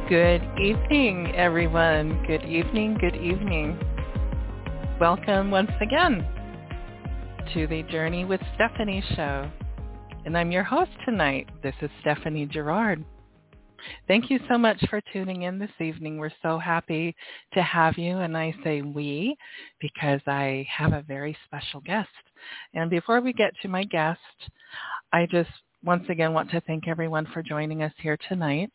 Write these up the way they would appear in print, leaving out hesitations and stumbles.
Good evening, everyone. Good evening, good evening. Welcome once again to the Journey with Stephanie show. And I'm your host tonight. This is Stephanie Gerard. Thank you so much for tuning in this evening. We're so happy to have you. And I say we because I have a very special guest. And before we get to my guest, I just once again want to thank everyone for joining us here tonight.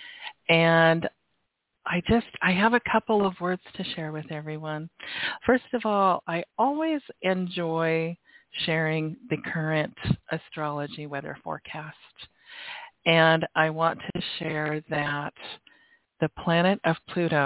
And I have a couple of words to share with everyone. First of all, I always enjoy sharing the current astrology weather forecast. And I want to share that the planet of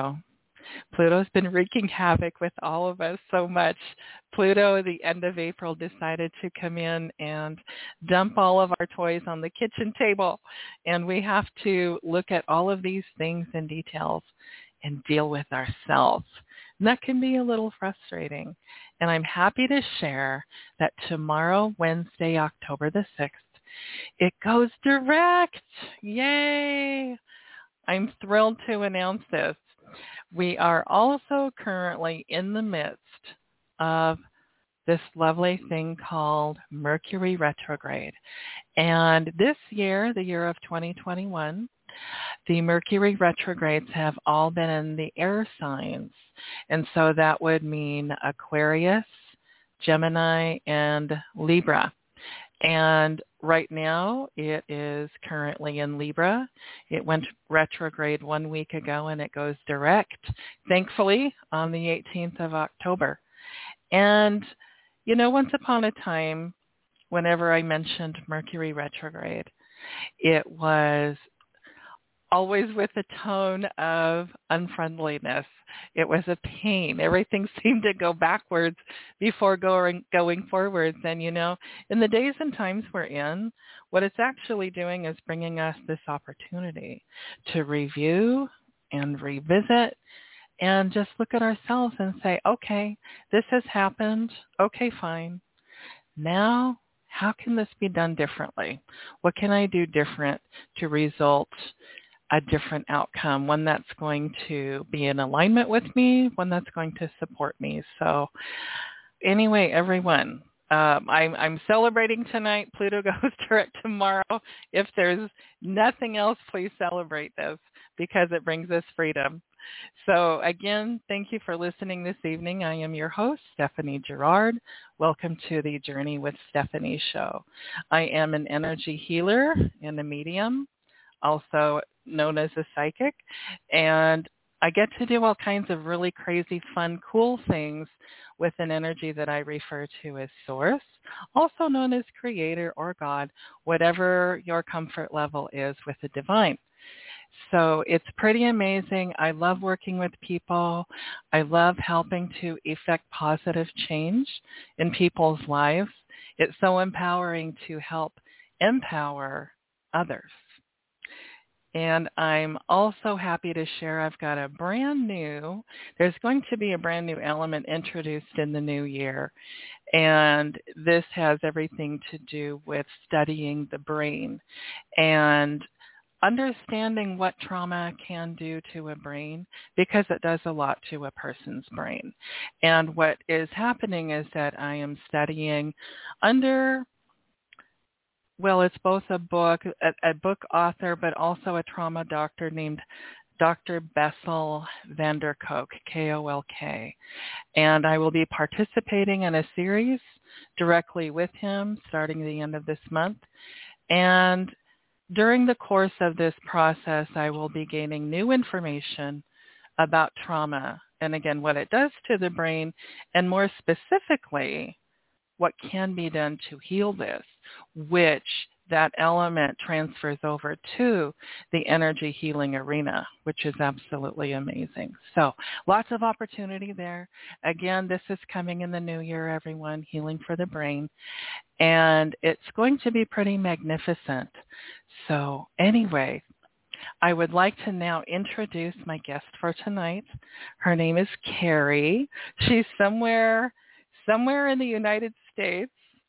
Pluto's been wreaking havoc with all of us so much. Pluto, at the end of April, decided to come in and dump all of our toys on the kitchen table. And we have to look at all of these things in details and deal with ourselves. And that can be a little frustrating. And I'm happy to share that tomorrow, Wednesday, October the 6th, it goes direct. Yay! I'm thrilled to announce this. We are also currently in the midst of this lovely thing called Mercury retrograde. And this year, the year of 2021, the Mercury retrogrades have all been in the air signs. And so that would mean Aquarius, Gemini, and Libra. And right now, it is currently in Libra. It went retrograde 1 week ago, and it goes direct, thankfully, on the 18th of October. And, you know, once upon a time, whenever I mentioned Mercury retrograde, it was always with a tone of unfriendliness. It was a pain. Everything seemed to go backwards before going forwards. And, you know, in the days and times we're in, what it's actually doing is bringing us this opportunity to review and revisit and just look at ourselves and say, okay, this has happened. Okay, fine. Now, how can this be done differently? What can I do different to result a different outcome, one that's going to be in alignment with me, one that's going to support me. So anyway, everyone, I'm celebrating tonight. Pluto goes direct tomorrow. If there's nothing else, please celebrate this because it brings us freedom. So again, thank you for listening this evening. I am your host, Stephanie Gerard. Welcome to the Journey with Stephanie show. I am an energy healer and a medium, also known as a psychic, and I get to do all kinds of really crazy, fun, cool things with an energy that I refer to as Source, also known as Creator or God, whatever your comfort level is with the divine. So it's pretty amazing. I love working with people. I love helping to effect positive change in people's lives. It's so empowering to help empower others. And I'm also happy to share there's going to be a brand new element introduced in the new year. And this has everything to do with studying the brain and understanding what trauma can do to a brain, because it does a lot to a person's brain. And what is happening is that I am studying under, well, it's both a book author, but also a trauma doctor named Dr. Bessel van der Kolk, K-O-L-K. And I will be participating in a series directly with him starting the end of this month. And during the course of this process, I will be gaining new information about trauma and, again, what it does to the brain, and more specifically, what can be done to heal this, which that element transfers over to the energy healing arena, which is absolutely amazing. So lots of opportunity there. Again, this is coming in the new year, everyone, Healing for the Brain. And it's going to be pretty magnificent. So anyway, I would like to now introduce my guest for tonight. Her name is Carrie. She's somewhere in the United States.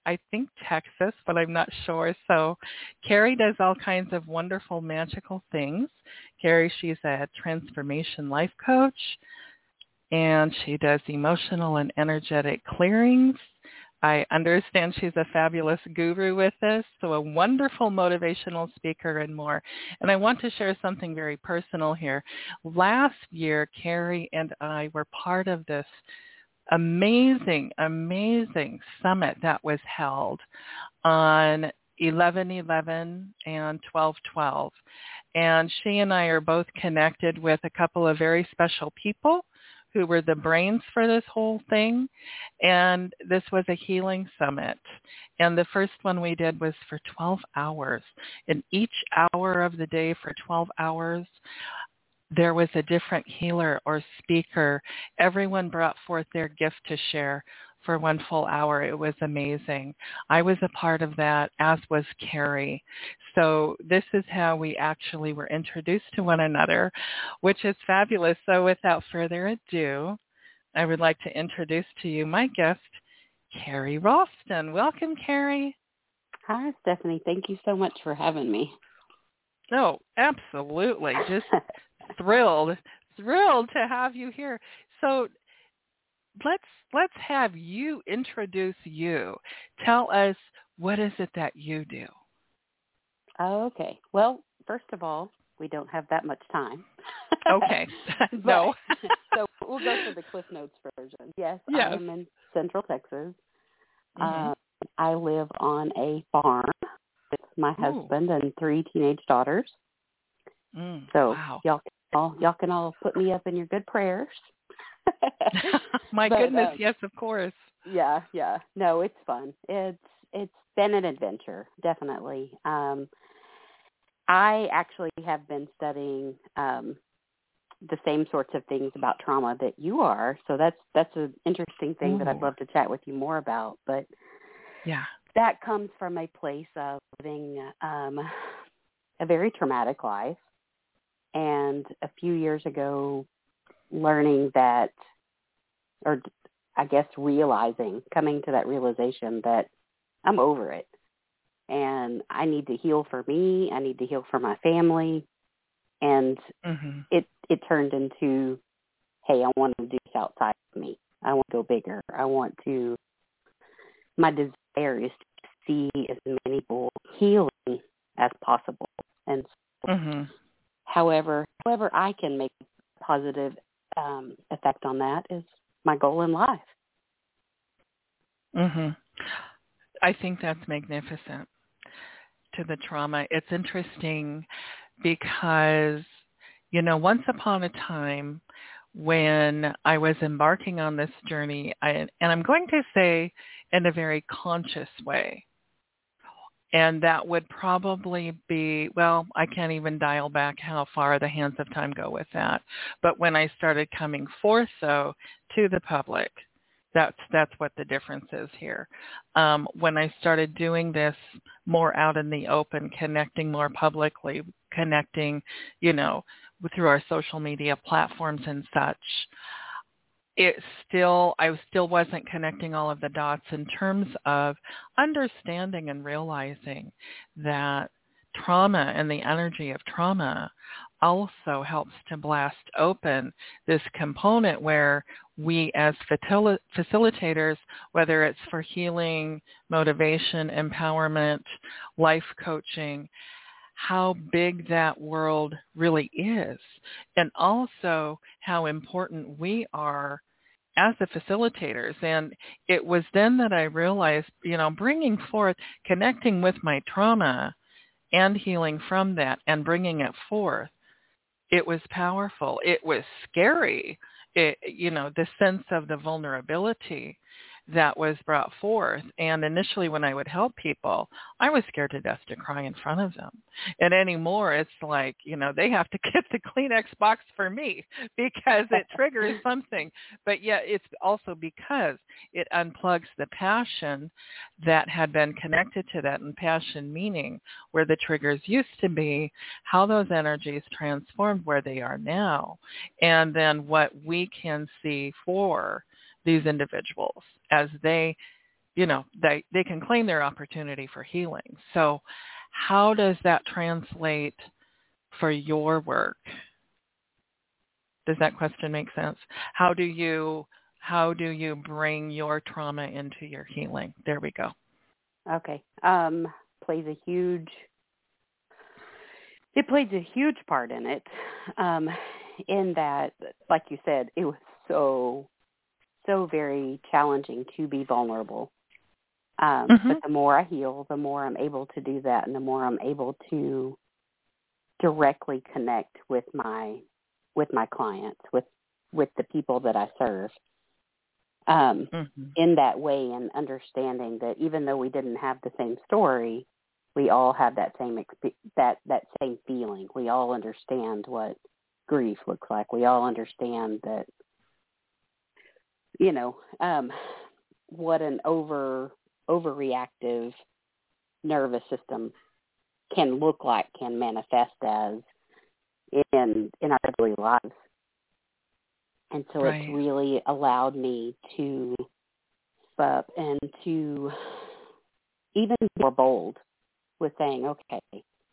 I think Texas, but I'm not sure. So Carrie does all kinds of wonderful, magical things. Carrie, she's a transformation life coach, and she does emotional and energetic clearings. I understand she's a fabulous guru with this, so a wonderful motivational speaker and more. And I want to share something very personal here. Last year, Carrie and I were part of this amazing summit that was held on 11/11 and 12/12. And she and I are both connected with a couple of very special people who were the brains for this whole thing. And this was a healing summit. And the first one we did was for 12 hours. And each hour of the day for 12 hours, there was a different healer or speaker. Everyone brought forth their gift to share for one full hour. It was amazing. I was a part of that, as was Carrie. So this is how we actually were introduced to one another, which is fabulous. So without further ado, I would like to introduce to you my guest, Carrie Ralston. Welcome, Carrie. Hi, Stephanie. Thank you so much for having me. Oh, absolutely. Just thrilled to have you here. So let's have you introduce you. Tell us, what is it that you do? Okay. Well, first of all, we don't have that much time. Okay. No. So we'll go for the Cliff Notes version. Yes. I am in Central Texas. Mm-hmm. I live on a farm with my husband and 3 teenage daughters. So wow. y'all can all put me up in your good prayers. My goodness, yes, of course. Yeah. No, it's fun. It's been an adventure, definitely. I actually have been studying the same sorts of things about trauma that you are. So that's an interesting thing that I'd love to chat with you more about. But yeah, that comes from a place of living a very traumatic life. And a few years ago, learning that, or I guess coming to that realization that I'm over it. And I need to heal for me. I need to heal for my family. And it turned into, hey, I want to do this outside of me. I want to go bigger. My desire is to see as many people healing as possible. And so, however I can make a positive effect on that is my goal in life. I think that's magnificent. To the trauma, it's interesting because, once upon a time when I was embarking on this journey, and I'm going to say in a very conscious way, and that would probably be, well, I can't even dial back how far the hands of time go with that. But when I started coming forth, though, to the public, that's what the difference is here. When I started doing this more out in the open, connecting more publicly, connecting, through our social media platforms and such, I still wasn't connecting all of the dots in terms of understanding and realizing that trauma and the energy of trauma also helps to blast open this component where we as facilitators, whether it's for healing, motivation, empowerment, life coaching, how big that world really is, and also how important we are as the facilitators. And it was then that I realized, bringing forth, connecting with my trauma and healing from that and bringing it forth, it was powerful. It was scary. The sense of the vulnerability that was brought forth. And initially when I would help people, I was scared to death to cry in front of them. And anymore, it's like, they have to get the Kleenex box for me because it triggers something. But yet it's also because it unplugs the passion that had been connected to that, and passion meaning where the triggers used to be, how those energies transformed where they are now, and then what we can see for these individuals as they they can claim their opportunity for healing. So how does that translate for your work? Does that question make sense? How do you bring your trauma into your healing? There we go. Okay. Plays a huge part in it. In that, like you said, it was so very challenging to be vulnerable. But the more I heal, the more I'm able to do that, and the more I'm able to directly connect with my clients, with the people that I serve. In that way, and understanding that even though we didn't have the same story, we all have that same that same feeling. We all understand what grief looks like. We all understand that, what an overreactive nervous system can look like, can manifest as in our daily lives. And so It's really allowed me to step up and to even be more bold with saying, okay,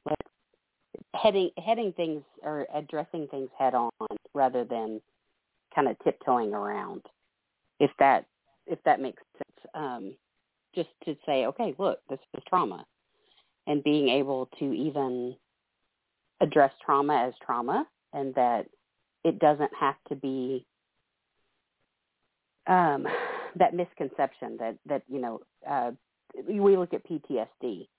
heading things or addressing things head on rather than kind of tiptoeing around. If that makes sense, just to say, okay, look, this is trauma, and being able to even address trauma as trauma, and that it doesn't have to be that misconception that we look at PTSD.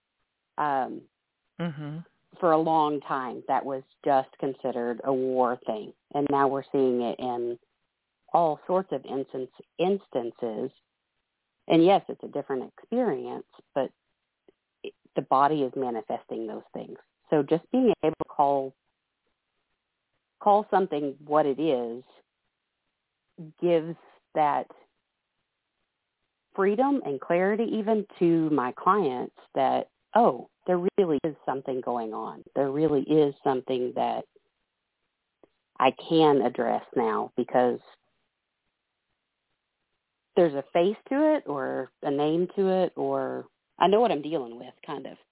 For a long time, that was just considered a war thing, and now we're seeing it in all sorts of instances. And yes, it's a different experience, but the body is manifesting those things. So just being able to call something what it is gives that freedom and clarity even to my clients that, oh, there really is something going on. There really is something that I can address now because there's a face to it or a name to it, or I know what I'm dealing with, kind of.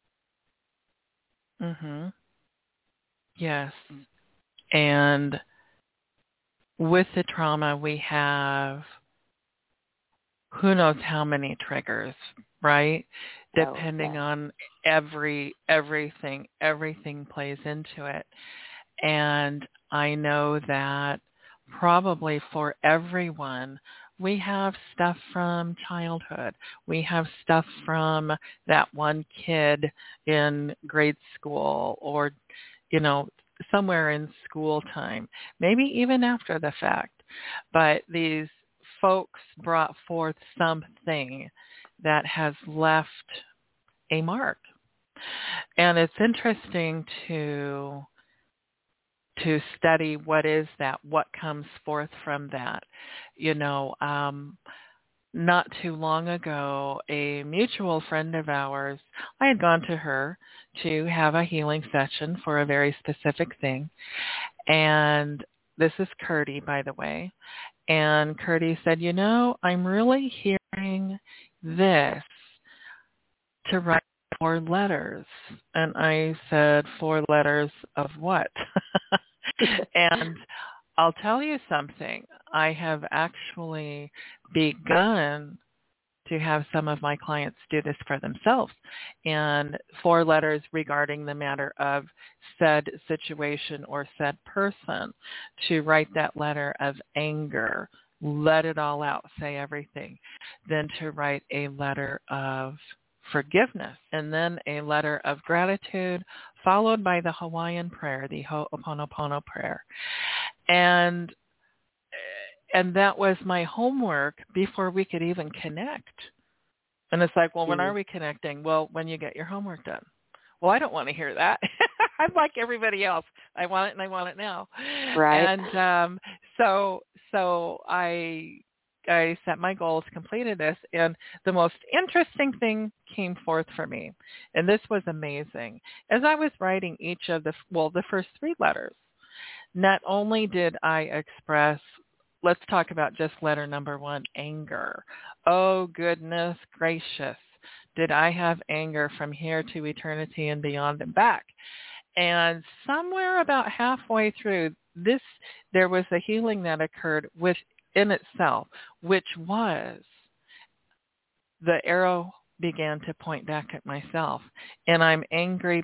Yes. And with the trauma, we have who knows how many triggers, right? Depending on everything plays into it. And I know that probably for everyone, we have stuff from childhood. We have stuff from that one kid in grade school or, somewhere in school time, maybe even after the fact. But these folks brought forth something that has left a mark. And it's interesting to study what is that, what comes forth from that. Not too long ago, a mutual friend of ours, I had gone to her to have a healing session for a very specific thing. And this is Curdy, by the way. And Curdy said, I'm really hearing this to write 4 letters. And I said, 4 letters of what? And I'll tell you something. I have actually begun to have some of my clients do this for themselves. And 4 letters regarding the matter of said situation or said person, to write that letter of anger, let it all out, say everything. Then to write a letter of forgiveness, and then a letter of gratitude, followed by the Hawaiian prayer, the Ho'oponopono prayer. And that was my homework before we could even connect. And it's like, well, when are we connecting? Well, when you get your homework done. Well, I don't want to hear that. I'm like everybody else. I want it and I want it now. Right. And so I set my goals, completed this, and the most interesting thing came forth for me. And this was amazing. As I was writing each of the first 3 letters, not only did I express, let's talk about just letter number 1, anger. oh goodness gracious, did I have anger from here to eternity and beyond and back. And somewhere about halfway through this, there was a healing that occurred within itself, which was the arrow began to point back at myself. And I'm angry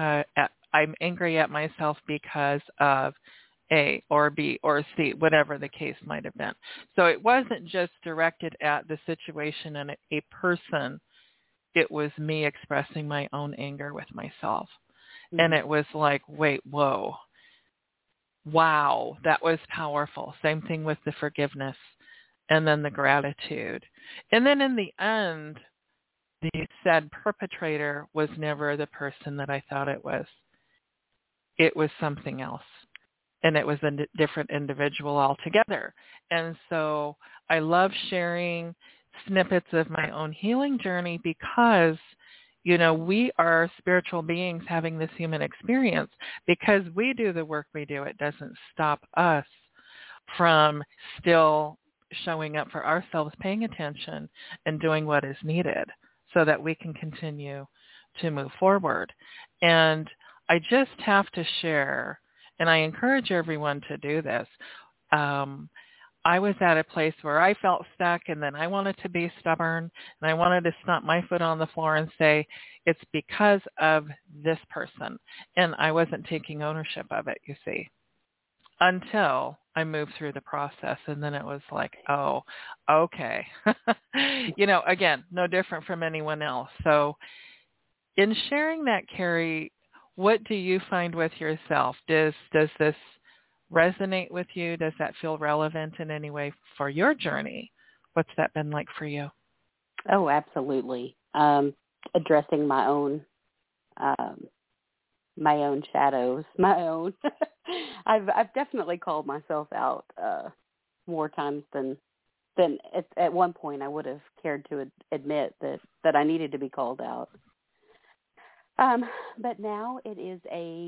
at myself because of A or B or C, whatever the case might have been. So it wasn't just directed at the situation and a person. It was me expressing my own anger with myself. Mm-hmm. And it was like, wait, whoa, wow, that was powerful. Same thing with the forgiveness and then the gratitude. And then in the end, the said perpetrator was never the person that I thought it was. It was something else. And it was a different individual altogether. And so I love sharing snippets of my own healing journey because, you know, we are spiritual beings having this human experience. Because we do the work we do, it doesn't stop us from still showing up for ourselves, paying attention, and doing what is needed so that we can continue to move forward. And I just have to share, and I encourage everyone to do this. I was at a place where I felt stuck, and then I wanted to be stubborn, and I wanted to stomp my foot on the floor and say, it's because of this person. And I wasn't taking ownership of it, you see, until I moved through the process. And then it was like, oh, okay. You know, again, no different from anyone else. So in sharing that, Carrie, what do you find with yourself? Does this resonate with you? Does that feel relevant in any way for your journey? What's that been like for you? Oh, absolutely. Addressing my own shadows, I've definitely called myself out more times than at one point I would have cared to admit that I needed to be called out. But now it is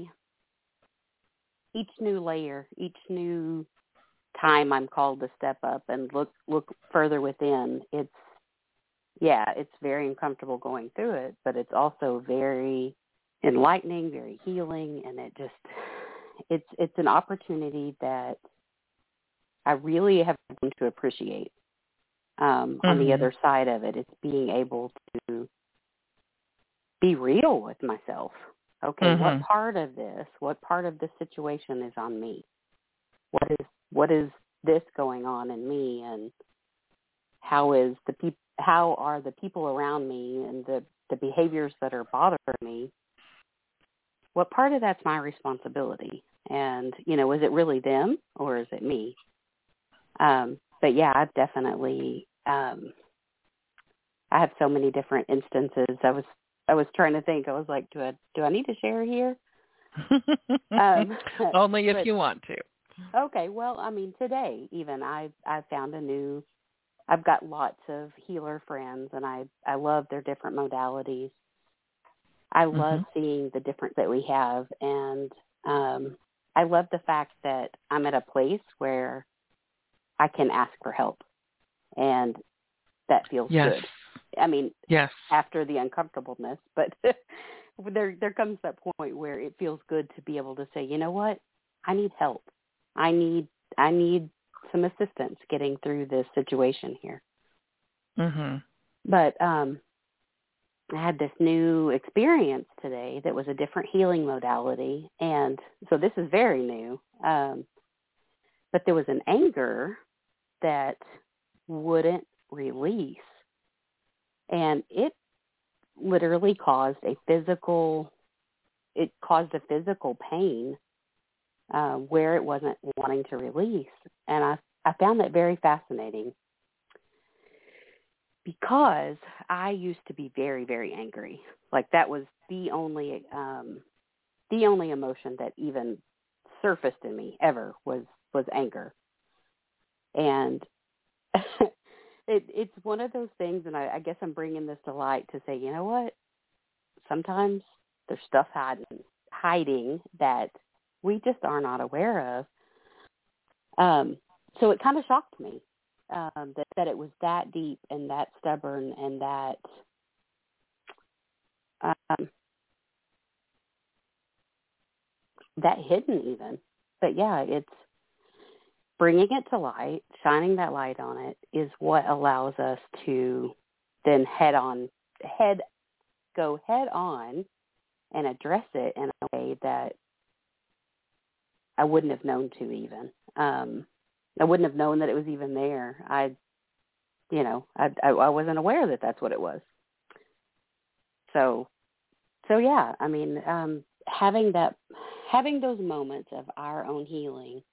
each new layer, each new time I'm called to step up and look further within. It's very uncomfortable going through it, but it's also very enlightening, very healing, and it's an opportunity that I really have come to appreciate. On the other side of it, it's being able to be real with myself. Okay, what part of this situation is on me? What is this going on in me, and how are the people around me and the behaviors that are bothering me? What part of that's my responsibility? And, you know, is it really them or is it me? But yeah, I've definitely, I have so many different instances. I was trying to think. I was like, do I need to share here? Only if you want to. Okay. Well, I mean, today even I've found I've got lots of healer friends, and I love their different modalities. I love seeing the difference that we have, and I love the fact that I'm at a place where I can ask for help, and that feels good. I mean, after the uncomfortableness, but there comes that point where it feels good to be able to say, you know what, I need help. I need some assistance getting through this situation here. But I had this new experience today that was a different healing modality, and so this is very new. But there was an anger that wouldn't release, and it literally caused a physical pain where it wasn't wanting to release. And I found that very fascinating, because I used to be very, very angry. Like, that was the only emotion that even surfaced in me ever was anger. And it's one of those things, and I guess I'm bringing this to light to say, you know what? Sometimes there's stuff hiding that we just are not aware of. So it kind of shocked me. that it was that deep and that stubborn and that that hidden even. But yeah, it's bringing it to light, shining that light on it is what allows us to then go head on and address it in a way that I wouldn't have known to even. I wouldn't have known that it was even there. I wasn't aware that that's what it was. So yeah, I mean, having those moments of our own healing,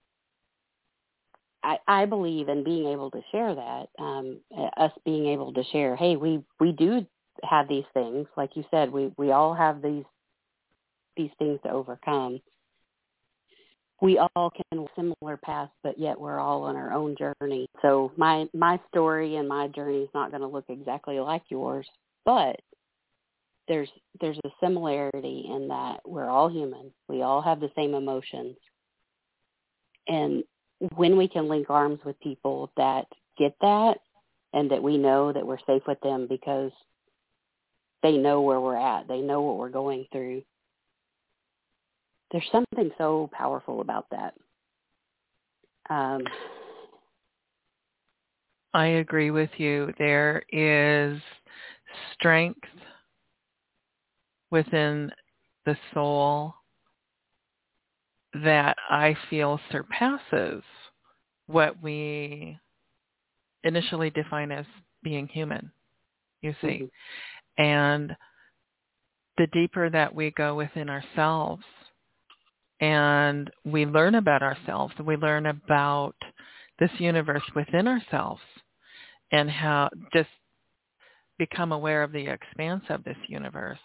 I believe in being able to share that, us being able to share, hey, we do have these things. Like you said, we all have these things to overcome. We all can walk similar paths, but yet we're all on our own journey. So my story and my journey is not going to look exactly like yours, but there's a similarity in that we're all human. We all have the same emotions. And when we can link arms with people that get that and that we know that we're safe with them because they know where we're at, they know what we're going through, there's something so powerful about that. I agree with you. There is strength within the soul that I feel surpasses what we initially define as being human, you see. Mm-hmm. And the deeper that we go within ourselves and we learn about ourselves, we learn about this universe within ourselves and how just become aware of the expanse of this universe.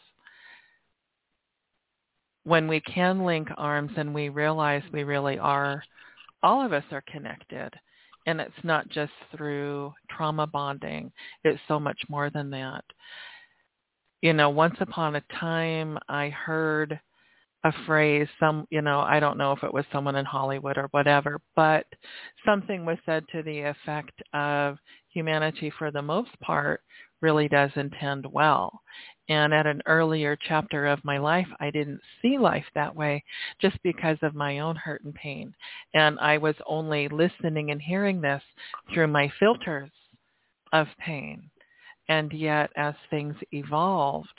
When we can link arms and we realize we really are, all of us are connected. And it's not just through trauma bonding. It's so much more than that. You know, once upon a time, I heard a phrase, I don't know if it was someone in Hollywood or whatever, but something was said to the effect of humanity, for the most part, really does intend well. And at an earlier chapter of my life, I didn't see life that way just because of my own hurt and pain. And I was only listening and hearing this through my filters of pain. And yet, as things evolved,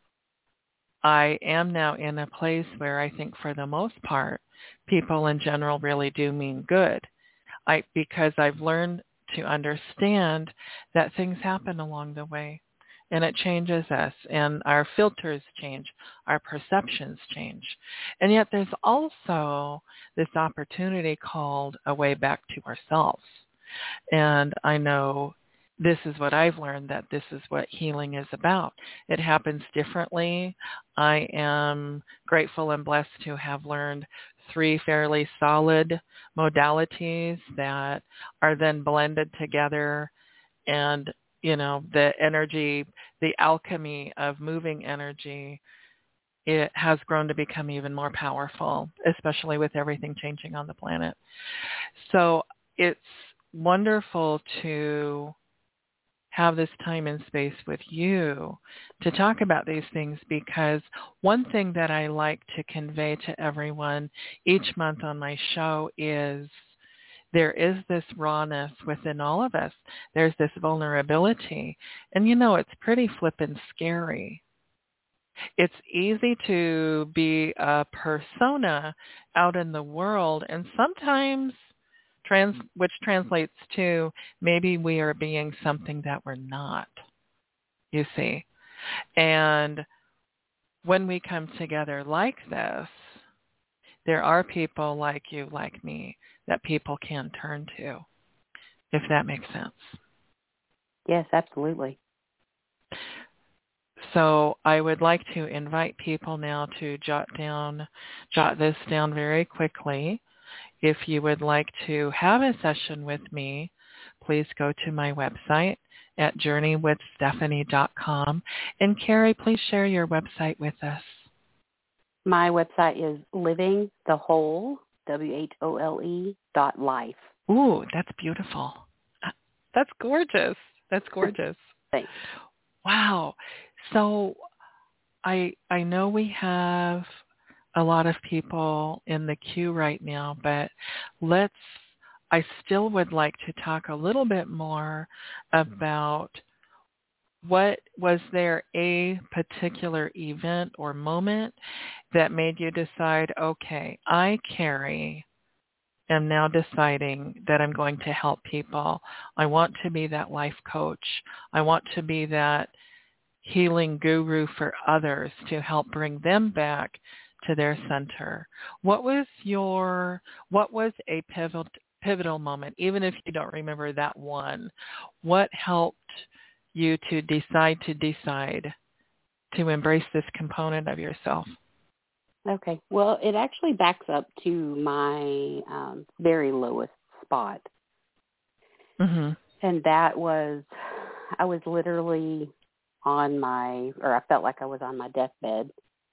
I am now in a place where I think for the most part, people in general really do mean good. Because I've learned to understand that things happen along the way and it changes us and our filters change, our perceptions change. And yet there's also this opportunity called a way back to ourselves. And I know this is what I've learned, that this is what healing is about. It happens differently. I am grateful and blessed to have learned 3 fairly solid modalities that are then blended together. And, the energy, the alchemy of moving energy, it has grown to become even more powerful, especially with everything changing on the planet. So it's wonderful to have this time and space with you to talk about these things, because one thing that I like to convey to everyone each month on my show is there is this rawness within all of us. There's this vulnerability. And it's pretty flippin' scary. It's easy to be a persona out in the world, and sometimes which translates to maybe we are being something that we're not, you see. And when we come together like this, there are people like you, like me, that people can turn to, if that makes sense. Yes, absolutely. So I would like to invite people now to jot this down very quickly. If you would like to have a session with me, please go to my website at journeywithstephanie.com. And Carrie, please share your website with us. My website is livingthewhole, WHOLE.life. Ooh, that's beautiful. That's gorgeous. That's gorgeous. Thanks. Wow. So I know we have a lot of people in the queue right now, but I still would like to talk a little bit more about was there a particular event or moment that made you decide, okay, I, Carrie, am now deciding that I'm going to help people. I want to be that life coach. I want to be that healing guru for others to help bring them back to their center. What was a pivotal moment, even if you don't remember that one? What helped you to decide to embrace this component of yourself? Okay. Well, it actually backs up to my very lowest spot. Mm-hmm. And that was, I was literally I felt like I was on my deathbed.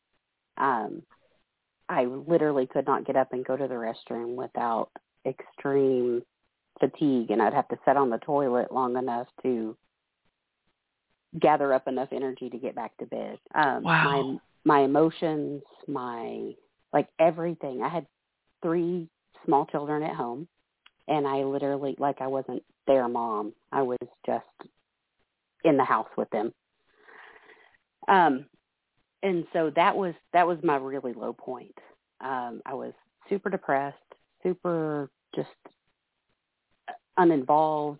I literally could not get up and go to the restroom without extreme fatigue, and I'd have to sit on the toilet long enough to gather up enough energy to get back to bed. Wow. My emotions, everything. I had 3 small children at home, and I literally, I wasn't their mom. I was just in the house with them. And so that was my really low point. I was super depressed, super just uninvolved.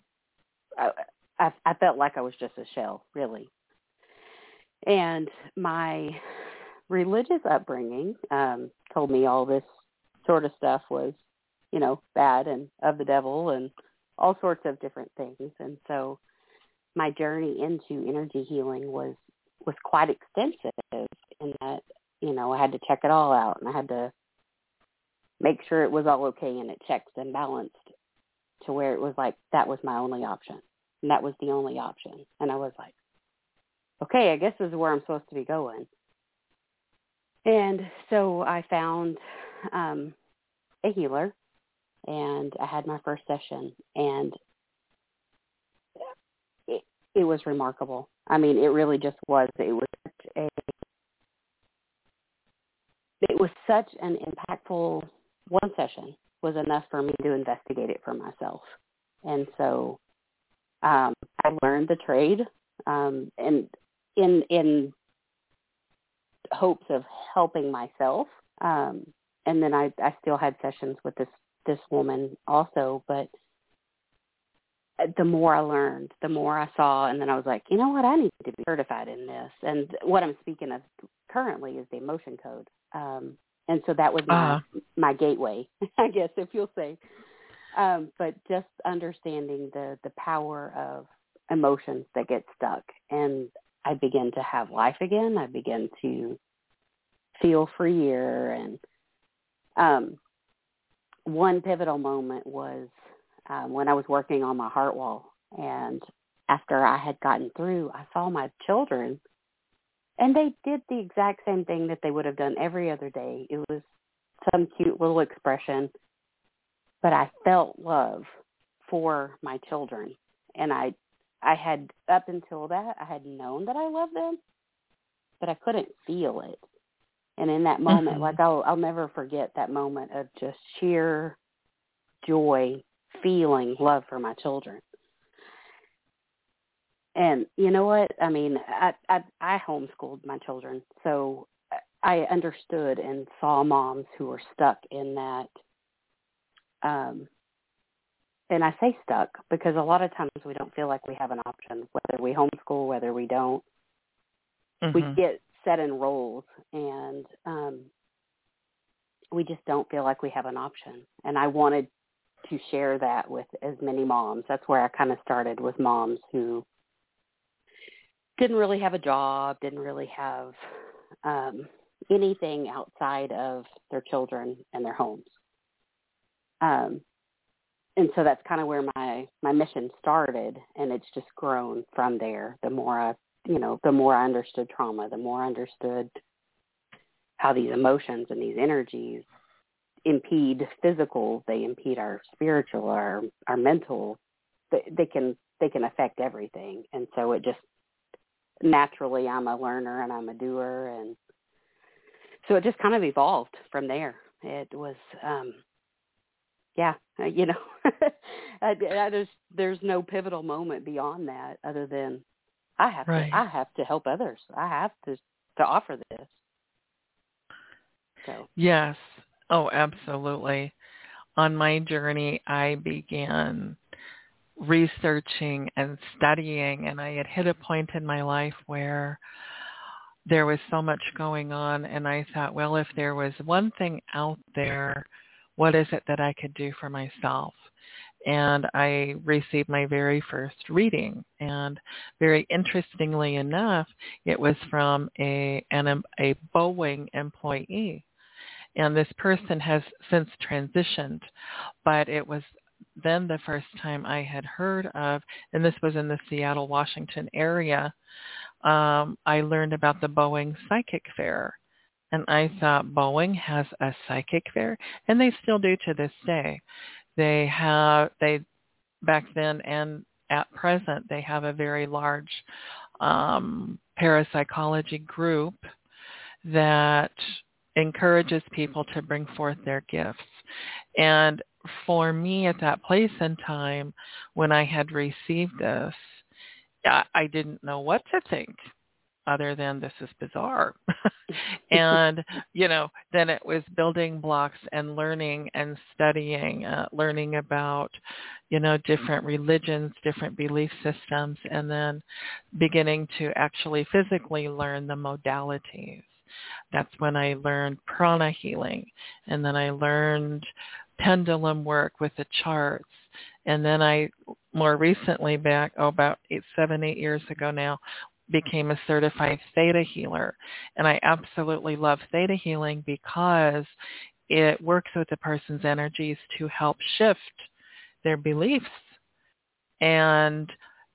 I felt like I was just a shell, really. And my religious upbringing told me all this sort of stuff was, bad and of the devil and all sorts of different things. And so my journey into energy healing was quite extensive in that, I had to check it all out, and I had to make sure it was all okay and it checked and balanced to where it was like that was my only option. And that was the only option. And I was like, okay, I guess this is where I'm supposed to be going. And so I found a healer, and I had my first session, and it was remarkable. I mean, it really just was. It was such an impactful, one session was enough for me to investigate it for myself. And so I learned the trade, and in hopes of helping myself. And then I still had sessions with this woman also, but the more I learned, the more I saw, and then I was like, you know what, I need to be certified in this. And what I'm speaking of currently is the emotion code. And so that was my gateway, I guess, if you'll say. But just understanding the power of emotions that get stuck. And I began to have life again. I began to feel freer. And one pivotal moment was when I was working on my heart wall. And after I had gotten through, I saw my children, and they did the exact same thing that they would have done every other day. It was some cute little expression, but I felt love for my children. And I had, up until that, I had known that I loved them, but I couldn't feel it. And in that moment, I'll never forget that moment of just sheer joy, feeling love for my children. And you know what? I mean, I homeschooled my children, so I understood and saw moms who were stuck in that. And I say stuck because a lot of times we don't feel like we have an option, whether we homeschool, whether we don't. We get set in roles, and we just don't feel like we have an option. And I wanted to share that with as many moms. That's where I kind of started, with moms who didn't really have a job, didn't really have anything outside of their children and their homes. And so that's kind of where my mission started, and it's just grown from there. The more I understood trauma, the more I understood how these emotions and these energies impede physical, they impede our spiritual, our mental, they can affect everything. And so it just naturally, I'm a learner and I'm a doer, and so it just kind of evolved from there. It was, there's no pivotal moment beyond that other than I have to help others. I have to offer this. So yes. Oh, absolutely. On my journey, I began researching and studying, and I had hit a point in my life where there was so much going on, and I thought, well, if there was one thing out there, what is it that I could do for myself? And I received my very first reading, and very interestingly enough, it was from a Boeing employee. And this person has since transitioned, but it was then the first time I had heard of, and this was in the Seattle, Washington area, I learned about the Boeing Psychic Fair. And I thought, Boeing has a psychic fair? And they still do to this day. They back then and at present, they have a very large parapsychology group that encourages people to bring forth their gifts. And for me at that place and time, when I had received this, I didn't know what to think other than this is bizarre. And, then it was building blocks and learning and studying, learning about, different religions, different belief systems, and then beginning to actually physically learn the modalities. That's when I learned prana healing, and then I learned pendulum work with the charts. And then I, more recently back, about 7-8 years ago now, became a certified theta healer. And I absolutely love theta healing because it works with the person's energies to help shift their beliefs. And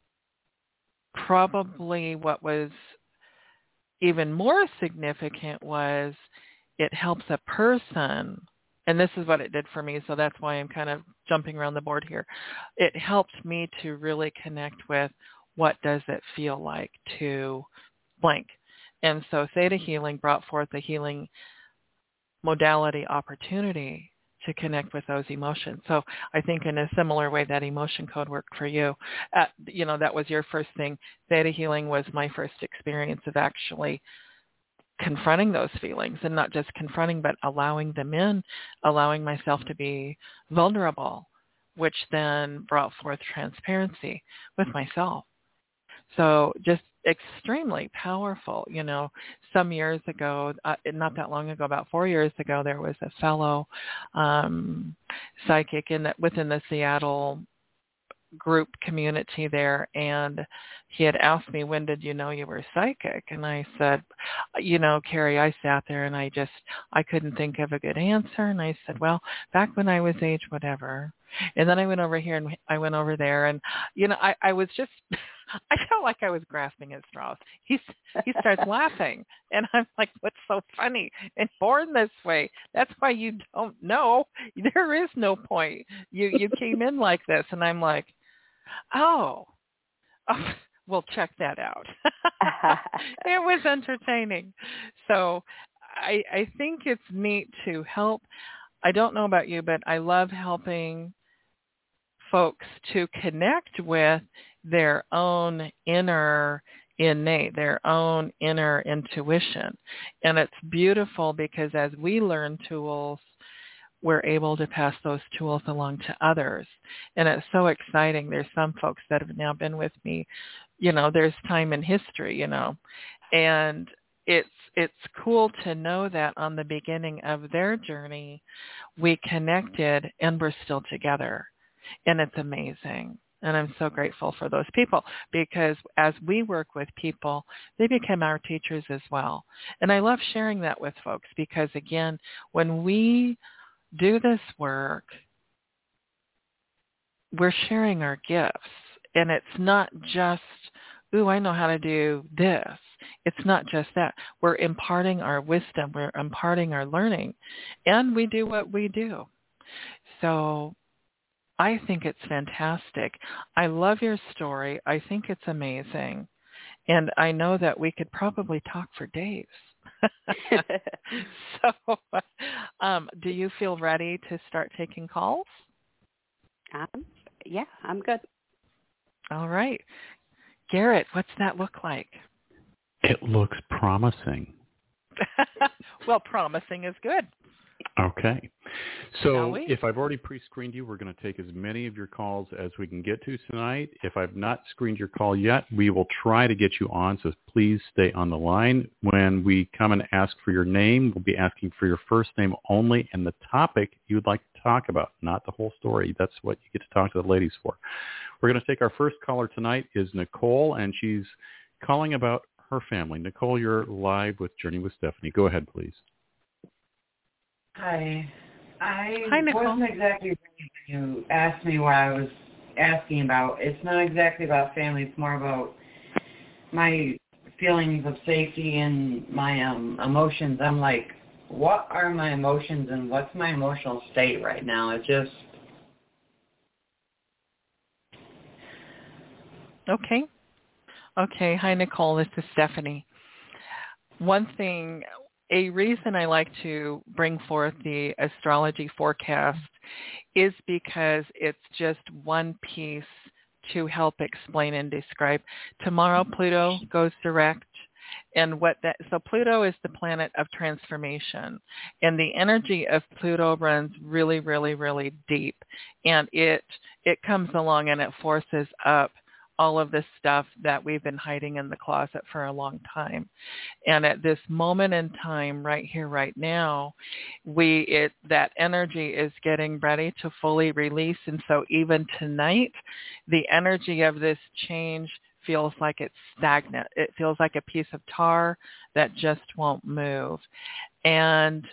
probably what was even more significant was it helps a person, and this is what it did for me, so that's why I'm kind of jumping around the board here. It helped me to really connect with what does it feel like to blank. And so theta healing brought forth the healing modality opportunity to connect with those emotions. So I think in a similar way that emotion code worked for you. That was your first thing. Theta healing was my first experience of actually confronting those feelings, and not just confronting, but allowing them in, allowing myself to be vulnerable, which then brought forth transparency with myself. So just extremely powerful. Some years ago, not that long ago, about 4 years ago, there was a fellow psychic within the Seattle group community there, and he had asked me, when did you know you were psychic? And I said, Carrie, I sat there and I couldn't think of a good answer. And I said, well, back when I was age whatever. And then I went over here and I went over there, and I was just I felt like I was grasping at straws. He starts laughing, and I'm like, what's so funny? And born this way, that's why you don't know. There is no point. You came in like this, and I'm like, oh, well, check that out. It was entertaining. So I think it's neat to help. I don't know about you, but I love helping folks to connect with their own inner innate, their own inner intuition. And it's beautiful because as we learn tools, we're able to pass those tools along to others. And it's so exciting. There's some folks that have now been with me, there's time in history, and it's cool to know that on the beginning of their journey, we connected and we're still together. And it's amazing. And I'm so grateful for those people because as we work with people, they become our teachers as well. And I love sharing that with folks because, again, when we do this work, we're sharing our gifts. And it's not just, ooh, I know how to do this. It's not just that. We're imparting our wisdom. We're imparting our learning. And we do what we do. So I think it's fantastic. I love your story. I think it's amazing. And I know that we could probably talk for days. So, do you feel ready to start taking calls? Yeah, I'm good. All right. Garrett, what's that look like? It looks promising. Well, promising is good. Okay. So we? if I've already pre-screened you, we're going to take as many of your calls as we can get to tonight. If I've not screened your call yet, we will try to get you on, so please stay on the line. When we come and ask for your name, we'll be asking for your first name only and the topic you would like to talk about, not the whole story. That's what you get to talk to the ladies for. We're going to take our first caller tonight is Nicole, and she's calling about her family. Nicole, you're live with Journey with Stephanie. Go ahead, please. Hi. Hi, Nicole. Wasn't exactly when you asked me what I was asking about. It's not exactly about family. It's more about my feelings of safety and my emotions. I'm like, what are my emotions and what's my emotional state right now? It just... Okay. Hi, Nicole. This is Stephanie. A reason I like to bring forth the astrology forecast is because it's just one piece to help explain and describe. Tomorrow, Pluto goes direct. And so Pluto is the planet of transformation. And the energy of Pluto runs really, really, really deep. And it comes along and it forces up all of this stuff that we've been hiding in the closet for a long time. And at this moment in time, right here, right now, that energy is getting ready to fully release. And so even tonight, the energy of this change feels like it's stagnant. It feels like a piece of tar that just won't move. And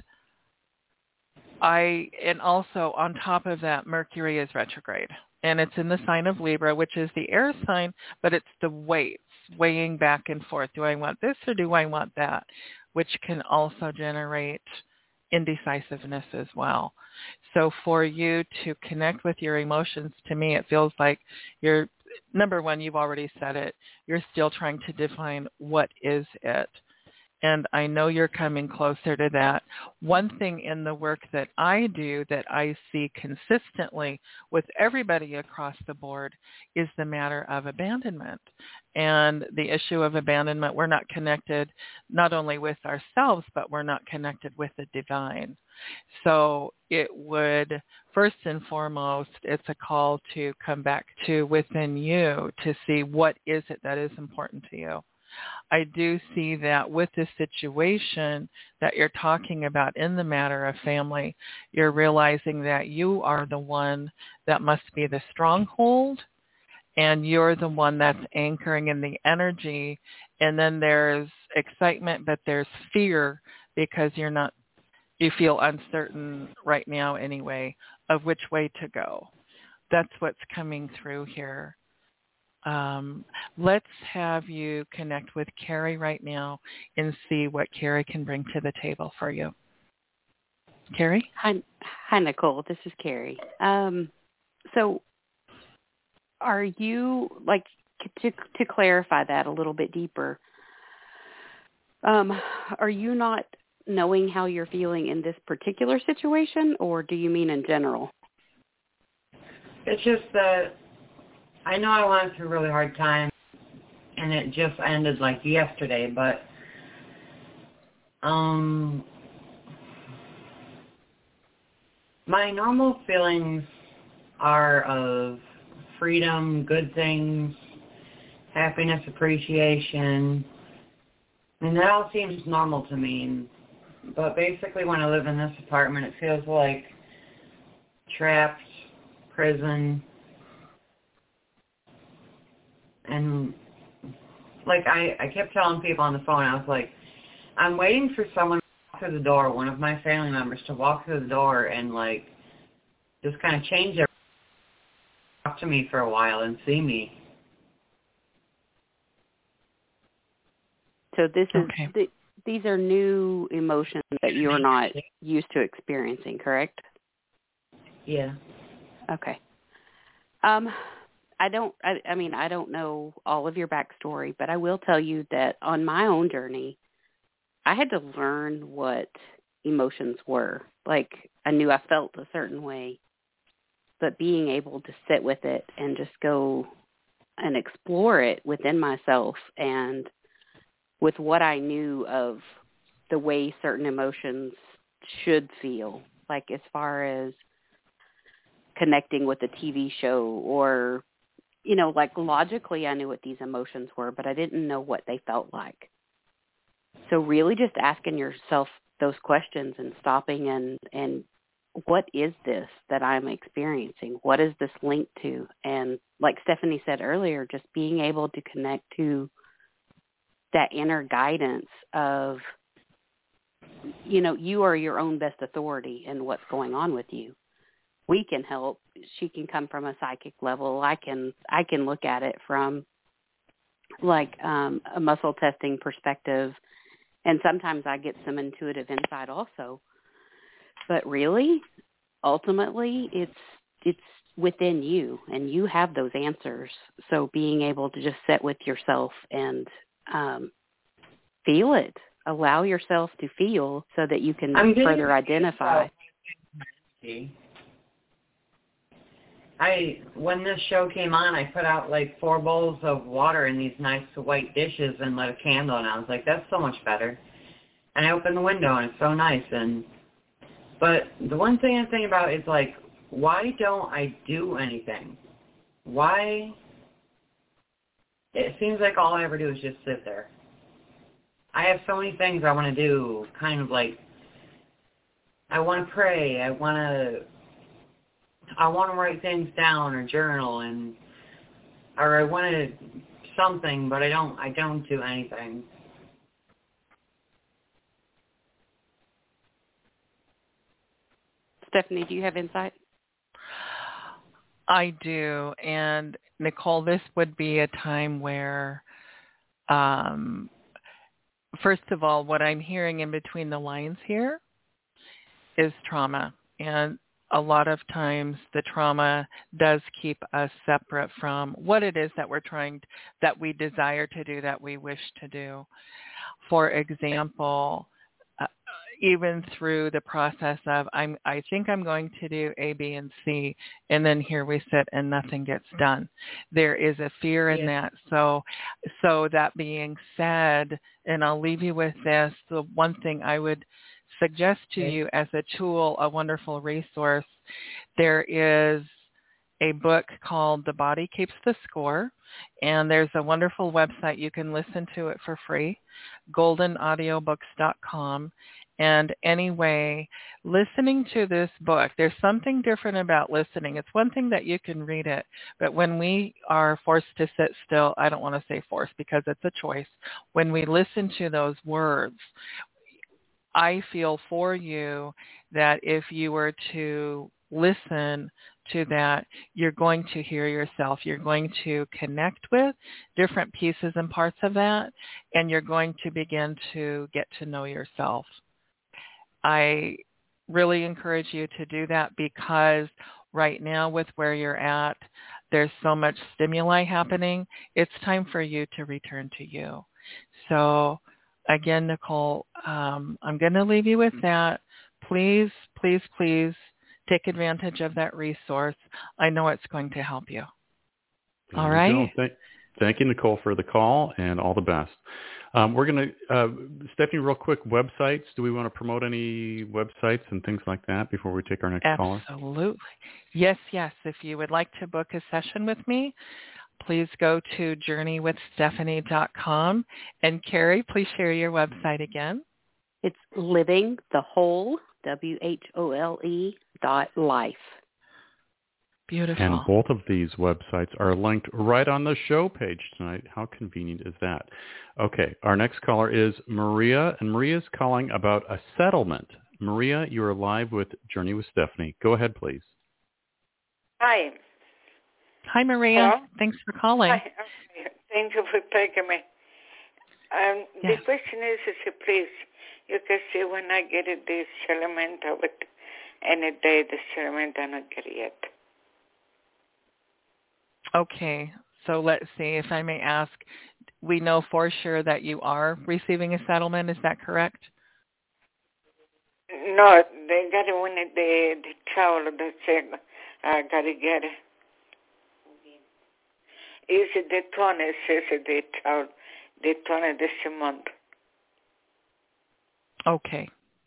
also on top of that, Mercury is retrograde. And it's in the sign of Libra, which is the air sign, but it's the weights weighing back and forth. Do I want this or do I want that? Which can also generate indecisiveness as well. So for you to connect with your emotions, to me, it feels like you're, number one, you've already said it, you're still trying to define what is it. And I know you're coming closer to that. One thing in the work that I do that I see consistently with everybody across the board is the matter of abandonment. And the issue of abandonment, we're not connected not only with ourselves, but we're not connected with the divine. So it would, first and foremost, it's a call to come back to within you to see what is it that is important to you. I do see that with the situation that you're talking about in the matter of family, you're realizing that you are the one that must be the stronghold, and you're the one that's anchoring in the energy. And then there's excitement, but there's fear because you feel uncertain right now anyway of which way to go. That's what's coming through here. Let's have you connect with Carrie right now and see what Carrie can bring to the table for you. Carrie? Hi, Nicole. This is Carrie. So are you, like, to clarify that a little bit deeper, are you not knowing how you're feeling in this particular situation, or do you mean in general? It's just that I know I went through a really hard time, and it just ended like yesterday, but my normal feelings are of freedom, good things, happiness, appreciation, and that all seems normal to me. But basically when I live in this apartment, it feels like trapped, prison. And, like, I kept telling people on the phone, I was like, I'm waiting for someone to walk through the door, one of my family members, to walk through the door and, like, just kind of change their, talk to me for a while and see me. So this is, these are new emotions that you're not used to experiencing, correct? Yeah. Okay. I don't know all of your backstory, but I will tell you that on my own journey, I had to learn what emotions were. Like, I knew I felt a certain way, but being able to sit with it and just go and explore it within myself and with what I knew of the way certain emotions should feel, like as far as connecting with a TV show or, like logically I knew what these emotions were, but I didn't know what they felt like. So really just asking yourself those questions and stopping and what is this that I'm experiencing? What is this linked to? And like Stephanie said earlier, just being able to connect to that inner guidance of, you are your own best authority in what's going on with you. We can help. She can come from a psychic level. I can look at it from like a muscle testing perspective. And sometimes I get some intuitive insight also. But really, ultimately, it's within you, and you have those answers. So being able to just sit with yourself and feel it, allow yourself to feel so that you can further identify. When this show came on, I put out like 4 bowls of water in these nice white dishes and lit a candle, and I was like, that's so much better. And I opened the window, and it's so nice. But the one thing I'm thinking about is like, why don't I do anything? Why? It seems like all I ever do is just sit there. I have so many things I want to do, kind of like, I want to pray, I want to write things down or journal, or I want to something, but I don't do anything. Stephanie, do you have insight? I do. And Nicole, this would be a time where, first of all, what I'm hearing in between the lines here is trauma. And a lot of times the trauma does keep us separate from what it is that that we desire to do, that we wish to do. For example, even through the process of I think I'm going to do A, B, and C, and then here we sit and nothing gets done. There is a fear in that. So that being said, and I'll leave you with this, the one thing I would suggest to you as a tool, a wonderful resource, there is a book called The Body Keeps the Score, and there's a wonderful website. You can listen to it for free, goldenaudiobooks.com. And anyway, listening to this book, there's something different about listening. It's one thing that you can read it, but when we are forced to sit still, I don't want to say forced because it's a choice. When we listen to those words, I feel for you that if you were to listen to that, you're going to hear yourself. You're going to connect with different pieces and parts of that, and you're going to begin to get to know yourself. I really encourage you to do that because right now with where you're at, there's so much stimuli happening. It's time for you to return to you. So again, Nicole, I'm going to leave you with that. Please, please, please take advantage of that resource. I know it's going to help you. All right? Thank you, Nicole, for the call, and all the best. We're going to, Stephanie, real quick, websites. Do we want to promote any websites and things like that before we take our next caller? Absolutely. Yes. If you would like to book a session with me, please go to journeywithstephanie.com. And Carrie, please share your website again. It's livingthewhole, WHOLE.life. Beautiful. And both of these websites are linked right on the show page tonight. How convenient is that? Okay, our next caller is Maria, and Maria's calling about a settlement. Maria, you are live with Journey with Stephanie. Go ahead, please. Hi. Hi, Maria. Hello? Thanks for calling. Hi. Thank you for taking me. Yes. The question is, please, you can see when I get this settlement of it, any day the settlement I not get yet. Okay. So let's see, if I may ask, we know for sure that you are receiving a settlement. Is that correct? No, they got to win the child that said I got to get it. It's the 20, says the child, the 20 this month. Okay.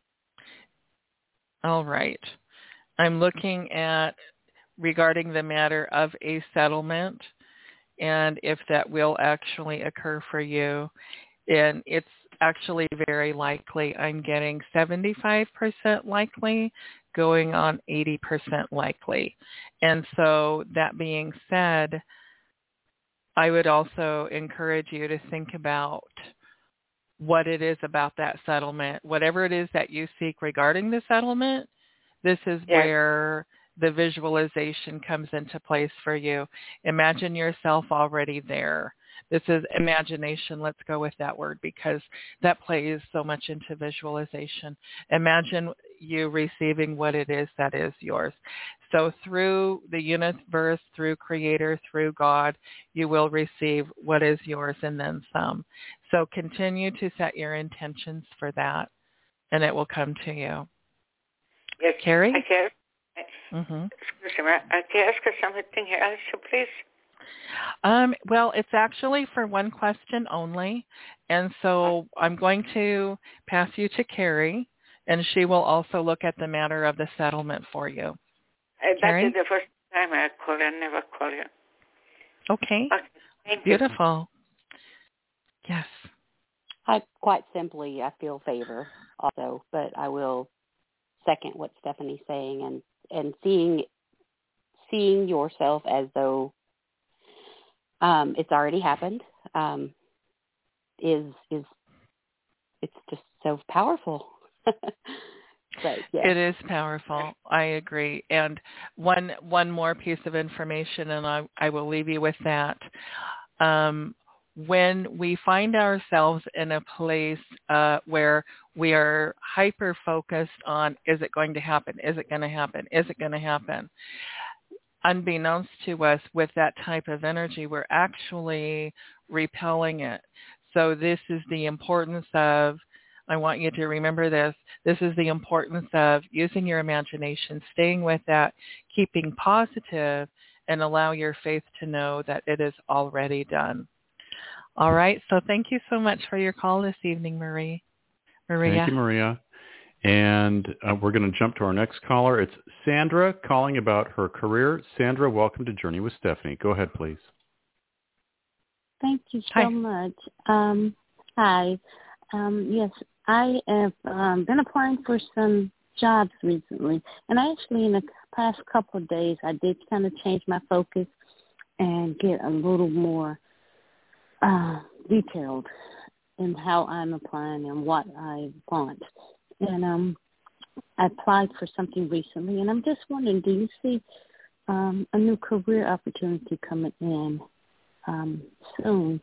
All right. I'm looking at regarding the matter of a settlement and if that will actually occur for you. And it's actually very likely. I'm getting 75% likely, going on 80% likely. And so that being said, I would also encourage you to think about what it is about that settlement. Whatever it is that you seek regarding the settlement, this is where the visualization comes into place for you. Imagine yourself already there. This is imagination. Let's go with that word because that plays so much into visualization. Imagine you receiving what it is that is yours. So through the universe, through Creator, through God, you will receive what is yours and then some. So continue to set your intentions for that, and it will come to you. Yes, Carrie? I can. Mm-hmm. Excuse me. I can ask her something here, also, please. Well, it's actually for one question only, and so I'm going to pass you to Carrie, and she will also look at the matter of the settlement for you. That is the first time I call you. I never call you. Okay. Thank you. Beautiful. Yes. Quite simply, I feel favor also, but I will second what Stephanie's saying and seeing yourself as though it's already happened is it's just so powerful. But, yes. It is powerful. I agree. And one more piece of information, and I will leave you with that. When we find ourselves in a place where we are hyper-focused on, is it going to happen? Is it going to happen? Is it going to happen? Unbeknownst to us, with that type of energy, we're actually repelling it. So this is the importance of, I want you to remember this is the importance of using your imagination, staying with that, keeping positive, and allow your faith to know that it is already done. All right, so thank you so much for your call this evening, Maria. Thank you, Maria. And we're going to jump to our next caller. It's Sandra calling about her career. Sandra, welcome to Journey with Stephanie. Go ahead, please. Thank you so much. Hi. Yes, I have been applying for some jobs recently. And actually in the past couple of days, I did kind of change my focus and get a little more detailed in how I'm applying and what I want. And I applied for something recently, and I'm just wondering, do you see a new career opportunity coming in soon?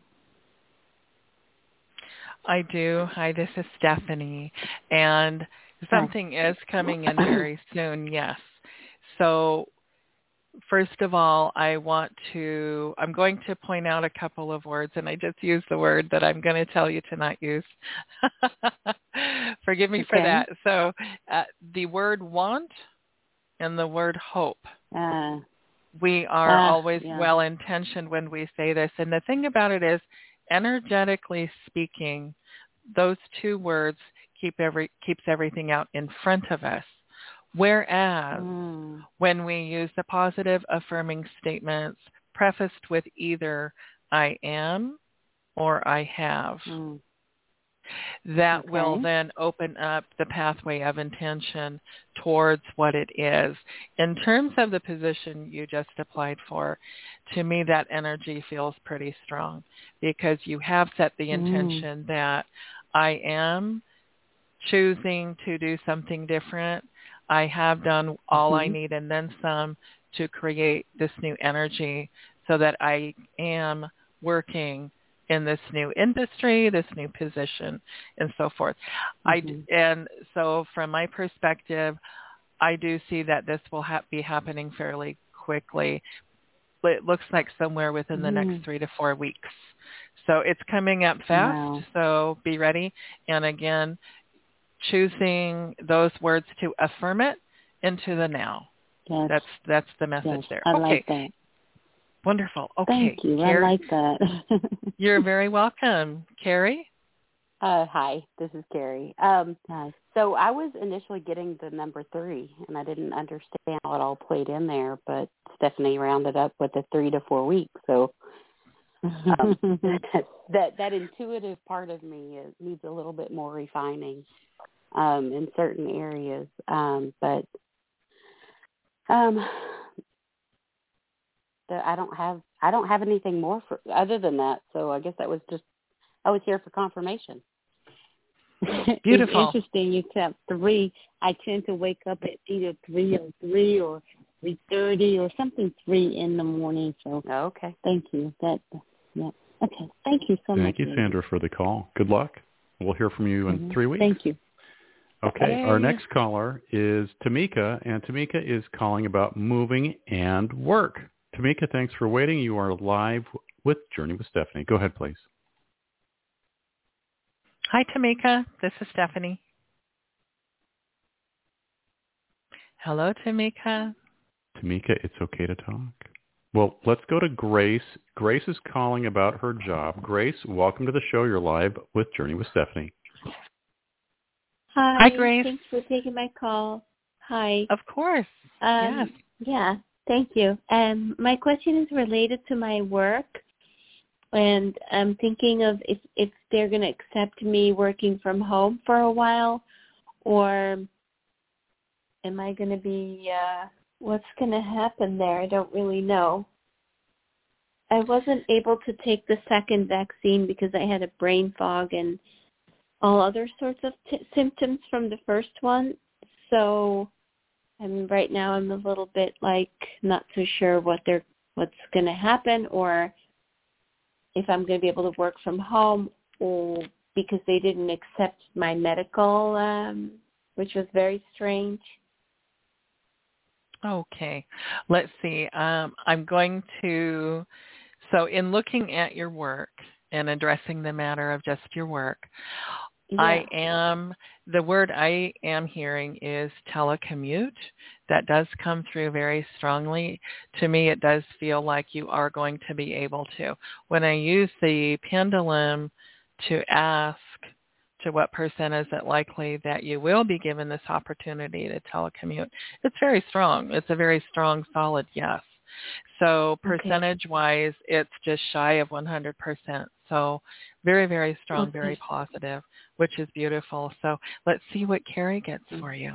I do. Hi, this is Stephanie. And something is coming in very soon, yes. So first of all, I'm going to point out a couple of words, and I just used the word that I'm going to tell you to not use. Forgive me for that. So the word want and the word hope. We are always well-intentioned when we say this. And the thing about it is, energetically speaking, those two words keeps everything out in front of us. Whereas when we use the positive affirming statements prefaced with either I am or I have, that will then open up the pathway of intention towards what it is. In terms of the position you just applied for, to me that energy feels pretty strong because you have set the intention that I am choosing to do something different. I have done all I need and then some to create this new energy so that I am working in this new industry, this new position, and so forth. And so from my perspective, I do see that this will be happening fairly quickly. it looks like somewhere within the next 3 to 4 weeks. So it's coming up fast, Wow. so be ready. And again, choosing those words to affirm it into the now. Yes. That's the message there. I Okay. like that. Wonderful. Okay. Thank you. Carrie, I like that. you're very welcome. Carrie? Hi, this is Carrie. Hi. So I was initially getting the number 3, and I didn't understand how it all played in there, but Stephanie rounded up with the 3 to 4 weeks. So that intuitive part of me needs a little bit more refining in certain areas. But I don't have anything more other than that. So I guess I was here for confirmation. Beautiful. It's interesting you kept 3. I tend to wake up at either 3:03 or 3:30 or something 3 in the morning. So okay. Thank you. Okay. Thank you so much. Thank you, Sandra, for the call. Good luck. We'll hear from you in 3 weeks. Thank you. Okay. Yay. Our next caller is Tamika, and Tamika is calling about moving and work. Tamika, thanks for waiting. You are live with Journey with Stephanie. Go ahead, please. Hi, Tamika. This is Stephanie. Hello, Tamika. Tamika, it's okay to talk. Well, let's go to Grace. Grace is calling about her job. Grace, welcome to the show. You're live with Journey with Stephanie. Hi, Grace. Thanks for taking my call. Hi. Of course. Yes. Yeah, thank you. My question is related to my work, and I'm thinking of if they're going to accept me working from home for a while, or am I going to be, what's going to happen there? I don't really know. I wasn't able to take the second vaccine because I had a brain fog and all other sorts of symptoms from the first one. So right now I'm a little bit not so sure what's going to happen, or if I'm going to be able to work from home, or because they didn't accept my medical, which was very strange. Okay. Let's see. I'm going to, so in looking at your work and addressing the matter of just your work, Yeah. the word I am hearing is telecommute. That does come through very strongly. To me, it does feel like you are going to be able to. When I use the pendulum to ask to what percent is it likely that you will be given this opportunity to telecommute, it's very strong. It's a very strong, solid yes. So percentage-wise, it's just shy of 100%. So very, very strong, very positive, which is beautiful. So let's see what Carrie gets for you.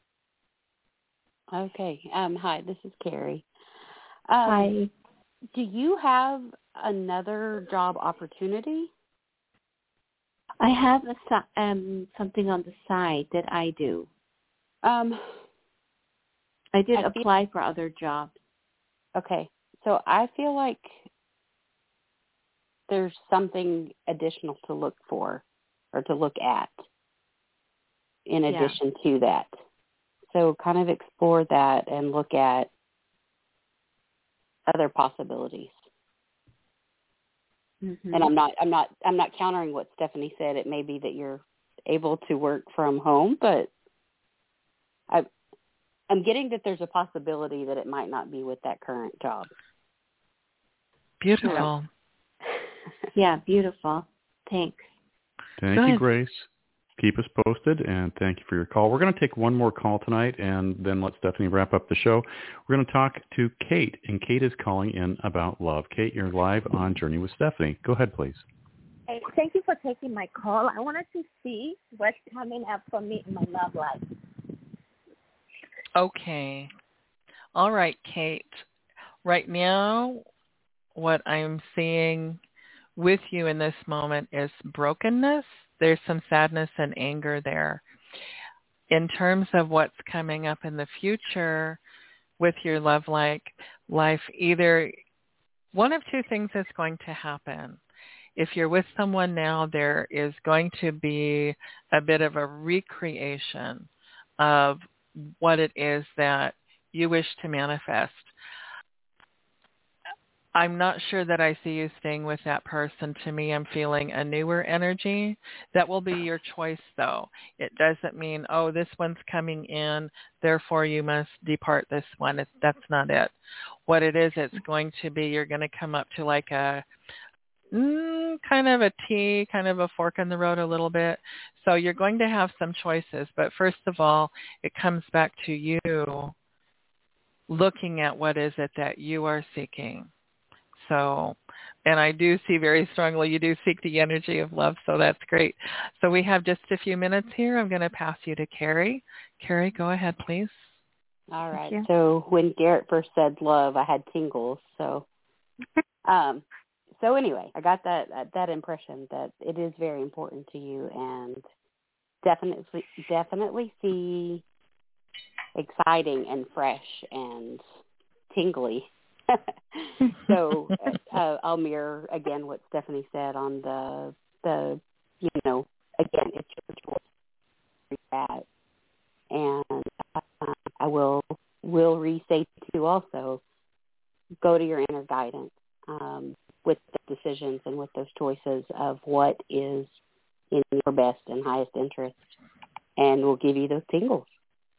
Okay. Hi, this is Carrie. Hi. Do you have another job opportunity? I have something on the side that I do. I did apply for other jobs. Okay. So I feel like there's something additional to look for or to look at in addition to that. So kind of explore that and look at other possibilities. Mm-hmm. And I'm not countering what Stephanie said. It may be that you're able to work from home, but I'm getting that there's a possibility that it might not be with that current job. Beautiful. Yeah, beautiful. Thanks. Thank you, Grace. Keep us posted, and thank you for your call. We're going to take one more call tonight, and then let Stephanie wrap up the show. We're going to talk to Kate, and Kate is calling in about love. Kate, you're live on Journey with Stephanie. Go ahead, please. Hey, thank you for taking my call. I wanted to see what's coming up for me in my love life. Okay. All right, Kate. Right now, what I'm seeing with you in this moment is brokenness. There's some sadness and anger there. In terms of what's coming up in the future with your love life, either one of two things is going to happen. If you're with someone now, there is going to be a bit of a recreation of what it is that you wish to manifest. I'm not sure that I see you staying with that person. To me, I'm feeling a newer energy. That will be your choice, though. It doesn't mean, oh, this one's coming in, therefore you must depart this one. That's not it. What it is, it's going to be, you're going to come up to like a kind of a T, kind of a fork in the road a little bit. So you're going to have some choices. But first of all, it comes back to you looking at what is it that you are seeking. So, and I do see very strongly you do seek the energy of love, so that's great. So we have just a few minutes here. I'm going to pass you to Carrie. Carrie, go ahead, please. All right. So when Garrett first said love, I had tingles. So, anyway, I got that impression that it is very important to you, and definitely see exciting and fresh and tingly. So I'll mirror again what Stephanie said on the again, it's your choice that, and I will restate to you also, go to your inner guidance with the decisions and with those choices of what is in your best and highest interest, and we'll give you those tingles.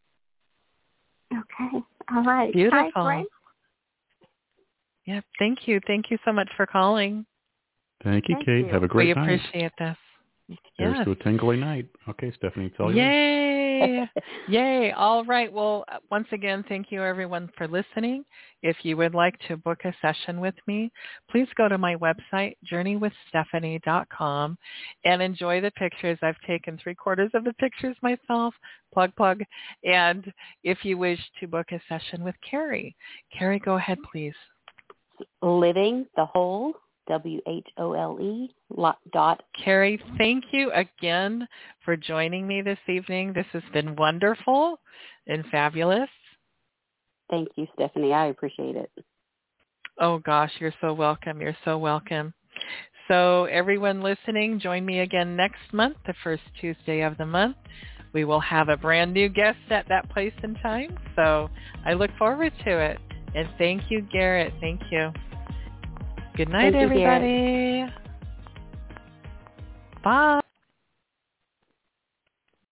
Okay. All right. Beautiful. Hi, yeah, thank you. Thank you so much for calling. Thank you, Kate. Have a great night. We appreciate this. Here's to a tingly night. Okay, Stephanie, it's all yours. Yay! Yay! All right. Well, once again, thank you everyone for listening. If you would like to book a session with me, please go to my website, journeywithstephanie.com, and enjoy the pictures. I've taken 3/4 of the pictures myself. Plug. And if you wish to book a session with Carrie, go ahead, please. Living the Whole, WHOLE dot. Carrie, thank you again for joining me this evening. This has been wonderful and fabulous. Thank you, Stephanie. I appreciate it. Oh, gosh, you're so welcome. You're so welcome. So everyone listening, join me again next month, the first Tuesday of the month. We will have a brand new guest at that place and time. So I look forward to it. And thank you, Garrett. Thank you. Good night, everybody. Bye.